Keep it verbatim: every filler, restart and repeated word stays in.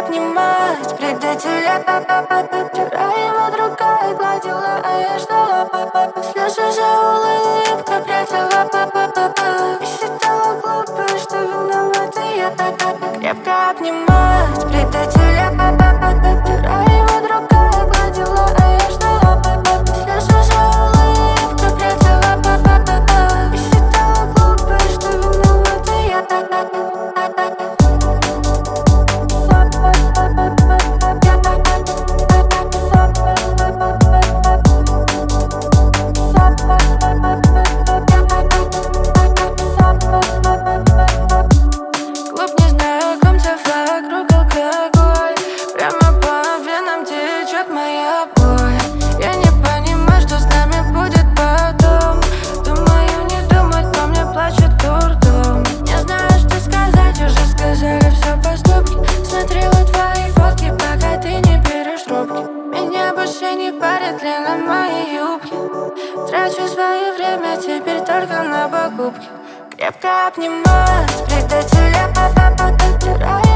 обнимать предателя. Вчера его другая гладила, а я ждала. Слезы за улыбкой прятала. И считала глупой, что виновата я. Крепко обнимать предателя. Вчера его другая гладила, а я ждала. Слезы за улыбкой прятала. И считала глупой, что виновата я. Клуб незнакомцев, вокруг алкоголь. Прямо по венам течет моя боль. Я не понимаю, что с нами будет потом. Думаю, не думать, по мне плачет дурдом. Не знаю, что сказать, уже сказали все поступки. Смотрела твои фотки, пока ты не берешь трубки. Меня больше не парит длина моей юбки. Трачу свое время теперь только на покупки. Крепко обнимать предателя. Вчера